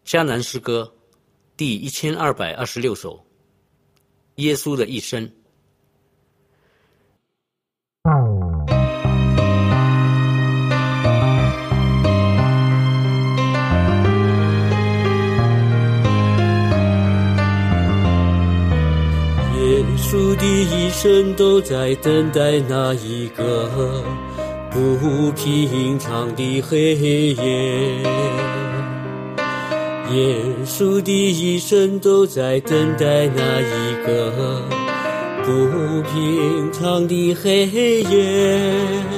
迦南诗歌第1226首，耶稣的一生。 耶稣的一生都在等待那一个不平常的黑夜，耶稣的一生都在等待那一个不平常的黑夜，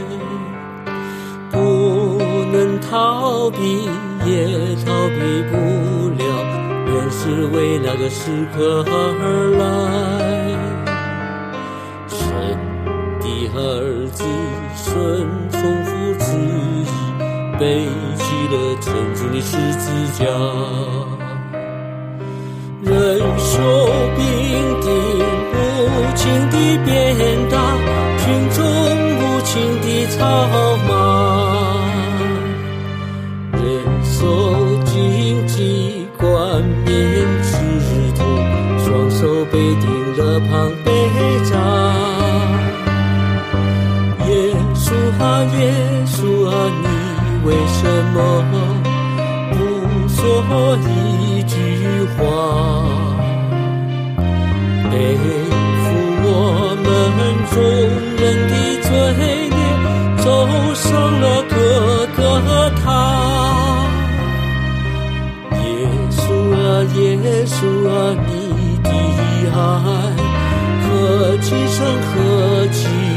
不能逃避也逃避不了，原是为那个时刻而来。神的儿子顺从父旨意，背起了沉重的十字架，忍受兵丁无情的鞭打，群众无情的操骂，忍受荆棘冠冕刺痛，双手被钉了旁被扎。耶稣啊耶稣啊，你为什么不说一句话，背负我们众人的罪孽，走上了各个他。耶稣啊耶稣啊，你的爱何其深何其